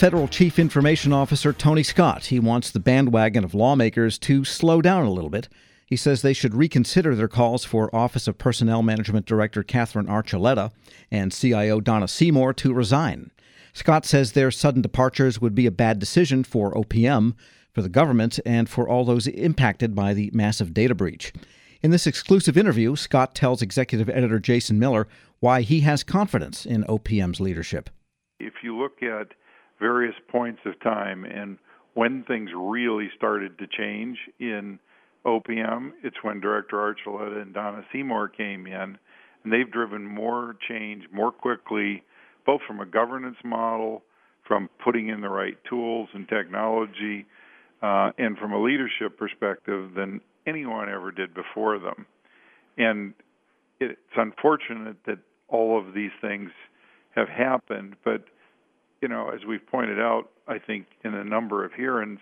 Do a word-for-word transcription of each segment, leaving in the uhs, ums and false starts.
Federal Chief Information Officer Tony Scott. He wants the bandwagon of lawmakers to slow down a little bit. He says they should reconsider their calls for Office of Personnel Management Director Catherine Archuleta and C I O Donna Seymour to resign. Scott says their sudden departures would be a bad decision for O P M, for the government, and for all those impacted by the massive data breach. In this exclusive interview, Scott tells executive editor Jason Miller why he has confidence in O P M's leadership. If you look at various points of time and when things really started to change in O P M, it's when Director Archuleta and Donna Seymour came in, and they've driven more change more quickly, both from a governance model, from putting in the right tools and technology, uh, and from a leadership perspective than anyone ever did before them. And it's unfortunate that all of these things have happened, but, you know, as we've pointed out, I think in a number of hearings,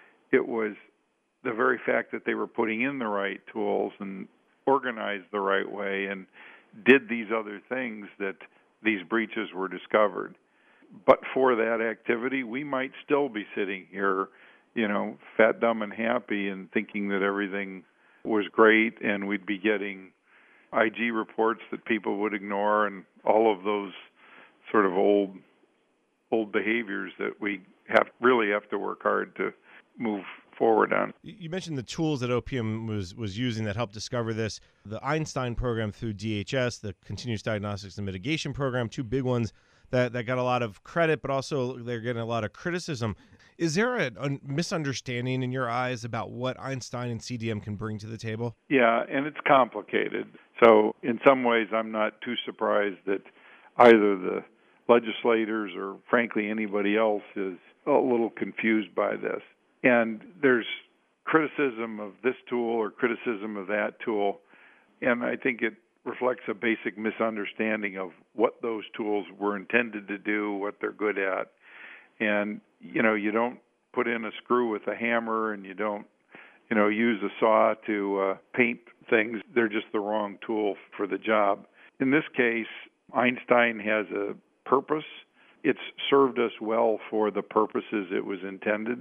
it was the very fact that they were putting in the right tools and organized the right way and did these other things that these breaches were discovered. But for that activity, we might still be sitting here, you know, fat, dumb, and happy and thinking that everything was great, and we'd be getting I G reports that people would ignore and all of those sort of old old behaviors that we have really have to work hard to move forward on. You mentioned the tools that O P M was was using that helped discover this. The Einstein program through D H S, the Continuous Diagnostics and Mitigation program, two big ones that, that got a lot of credit, but also they're getting a lot of criticism. Is there a, a misunderstanding in your eyes about what Einstein and C D M can bring to the table? Yeah, and it's complicated. So in some ways, I'm not too surprised that either the legislators or, frankly, anybody else is a little confused by this. And there's criticism of this tool or criticism of that tool, and I think it reflects a basic misunderstanding of what those tools were intended to do, what they're good at. And, you know, you don't put in a screw with a hammer, and you don't, you know, use a saw to uh, paint things. They're just the wrong tool for the job. In this case, Einstein has a purpose. It's served us well for the purposes it was intended,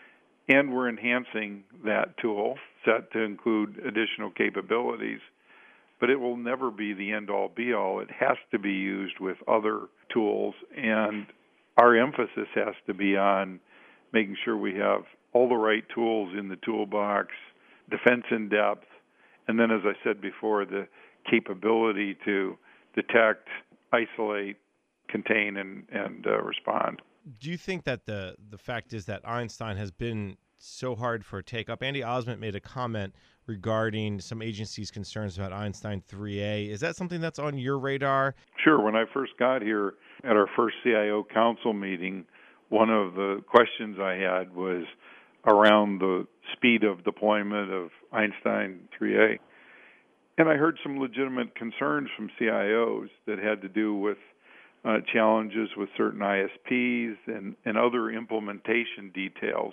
and we're enhancing that tool set to include additional capabilities. But it will never be the end-all, be-all. It has to be used with other tools, and our emphasis has to be on making sure we have all the right tools in the toolbox, defense in depth, and then, as I said before, the capability to detect, isolate, contain, and, and uh, respond. Do you think that the the fact is that Einstein has been so hard for a take-up? Andy Osment made a comment regarding some agencies' concerns about Einstein three A. Is that something that's on your radar? Sure. When I first got here at our first C I O council meeting, one of the questions I had was around the speed of deployment of Einstein three A. And I heard some legitimate concerns from C I Os that had to do with uh, challenges with certain I S Ps and, and other implementation details.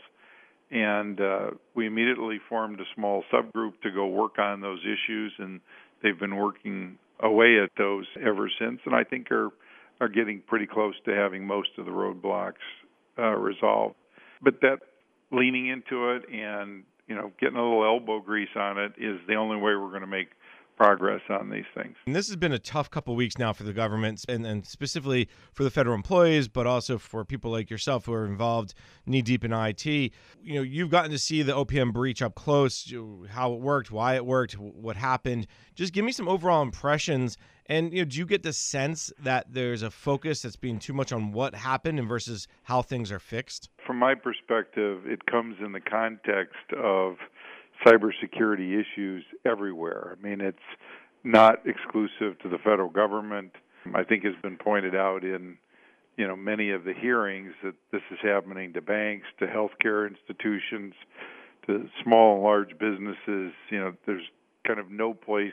And uh, we immediately formed a small subgroup to go work on those issues, and they've been working away at those ever since, and I think are are getting pretty close to having most of the roadblocks uh, resolved. But that leaning into it and, you know, getting a little elbow grease on it is the only way we're going to make progress on these things. And this has been a tough couple of weeks now for the government, and, and specifically for the federal employees, but also for people like yourself who are involved knee-deep in I T. You know, you've gotten to see the O P M breach up close, how it worked, why it worked, what happened. Just give me some overall impressions. And, you know, do you get the sense that there's a focus that's being too much on what happened and versus how things are fixed? From my perspective, it comes in the context of cybersecurity issues everywhere. I mean, it's not exclusive to the federal government. I think has been pointed out in, you know, many of the hearings that this is happening to banks, to healthcare institutions, to small and large businesses. You know, there's kind of no place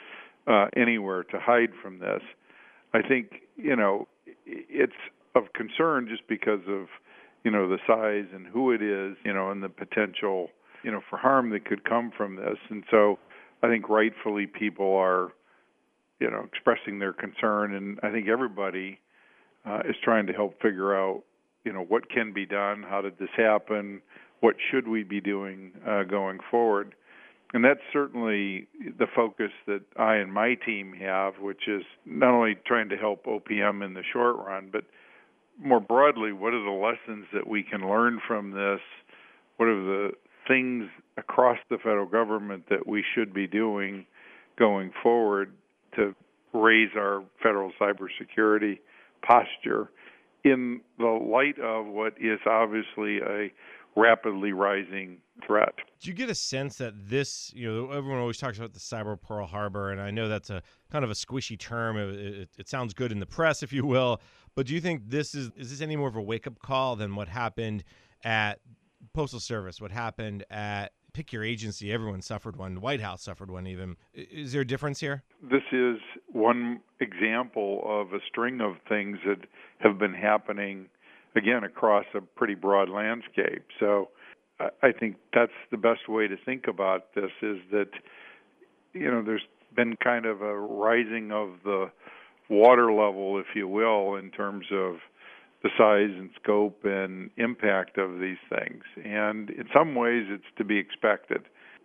uh, anywhere to hide from this. I think, you know, it's of concern just because of, you know, the size and who it is, you know, and the potential, you know, for harm that could come from this. And so I think rightfully people are, you know, expressing their concern, and I think everybody uh, is trying to help figure out you know, what can be done, how did this happen, what should we be doing uh, going forward. And that's certainly the focus that I and my team have, which is not only trying to help O P M in the short run, but more broadly, what are the lessons that we can learn from this? What are the things across the federal government that we should be doing going forward to raise our federal cybersecurity posture in the light of what is obviously a rapidly rising threat? Do you get a sense that this, you know, everyone always talks about the cyber Pearl Harbor, and I know that's a kind of a squishy term. It, it, it sounds good in the press, if you will, but do you think this is, is this any more of a wake-up call than what happened at Postal Service, what happened at, pick your agency, everyone suffered one, the White House suffered one even. Is there a difference here? This is one example of a string of things that have been happening, again, across a pretty broad landscape. So I think that's the best way to think about this, is that, you know, there's been kind of a rising of the water level, if you will, in terms of the size and scope and impact of these things. And in some ways, it's to be expected.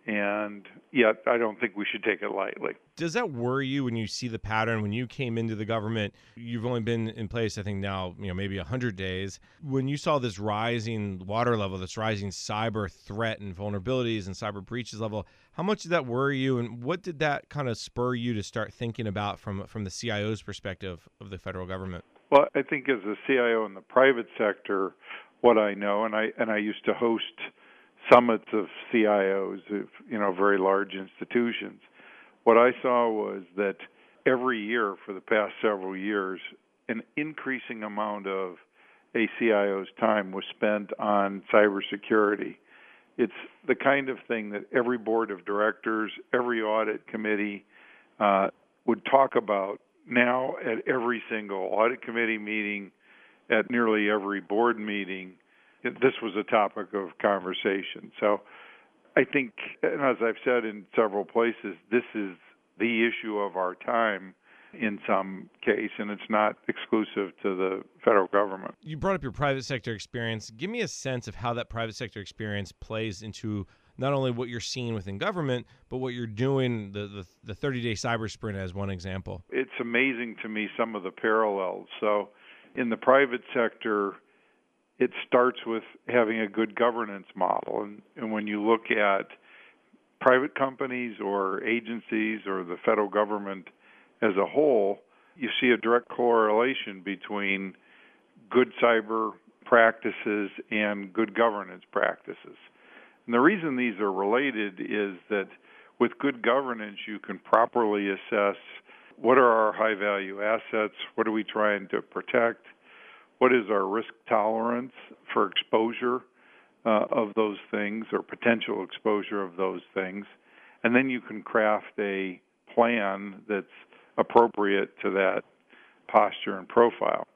And yet, I don't think we should take it lightly. Does that worry you when you see the pattern? When you came into the government, you've only been in place, I think now, you know, maybe one hundred days. When you saw this rising water level, this rising cyber threat and vulnerabilities and cyber breaches level, how much did that worry you? And what did that kind of spur you to start thinking about from, from the C I O's perspective of the federal government? Well, I think as a C I O in the private sector, what I know, and I and I used to host summits of C I Os of, you know, very large institutions. What I saw was that every year for the past several years, an increasing amount of a C I O's time was spent on cybersecurity. It's the kind of thing that every board of directors, every audit committee uh, would talk about now at every single audit committee meeting, at nearly every board meeting. This was a topic of conversation. So I think, and as I've said in several places, this is the issue of our time in some case, and it's not exclusive to the federal government. You brought up your private sector experience. Give me a sense of how that private sector experience plays into not only what you're seeing within government, but what you're doing, the, the, the thirty-day cyber sprint as one example. It's amazing to me, some of the parallels. So in the private sector, it starts with having a good governance model. And, and when you look at private companies or agencies or the federal government as a whole, you see a direct correlation between good cyber practices and good governance practices. And the reason these are related is that with good governance, you can properly assess what are our high-value assets, what are we trying to protect, what is our risk tolerance for exposure uh, of those things or potential exposure of those things, and then you can craft a plan that's appropriate to that posture and profile.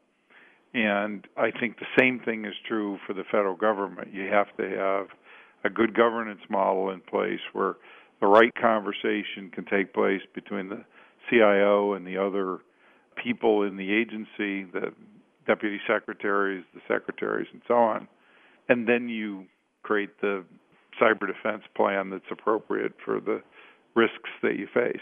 And I think the same thing is true for the federal government. You have to have a good governance model in place where the right conversation can take place between the C I O and the other people in the agency, the deputy secretaries, the secretaries, and so on. And then you create the cyber defense plan that's appropriate for the risks that you face.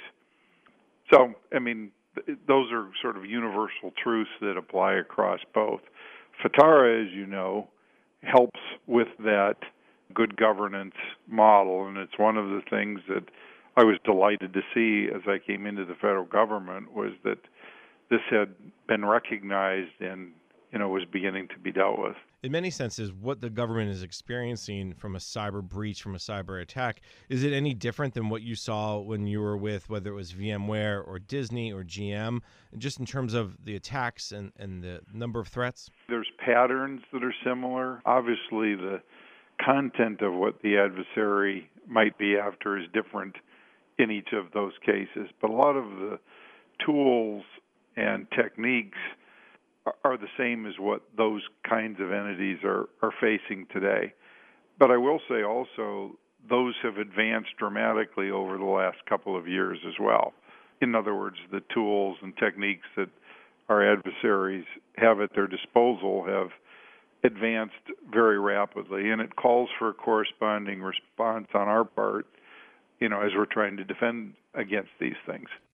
So, I mean, th- those are sort of universal truths that apply across both. FITARA, as you know, helps with that good governance model, and it's one of the things that I was delighted to see as I came into the federal government was that this had been recognized and, you know, was beginning to be dealt with. In many senses, what the government is experiencing from a cyber breach, from a cyber attack, is it any different than what you saw when you were with, whether it was VMware or Disney or G M, just in terms of the attacks and, and the number of threats? There's patterns that are similar. Obviously, the content of what the adversary might be after is different in each of those cases, but a lot of the tools and techniques are the same as what those kinds of entities are, are facing today. But I will say also, those have advanced dramatically over the last couple of years as well. In other words, the tools and techniques that our adversaries have at their disposal have advanced very rapidly, and it calls for a corresponding response on our part, you know, as we're trying to defend against these things.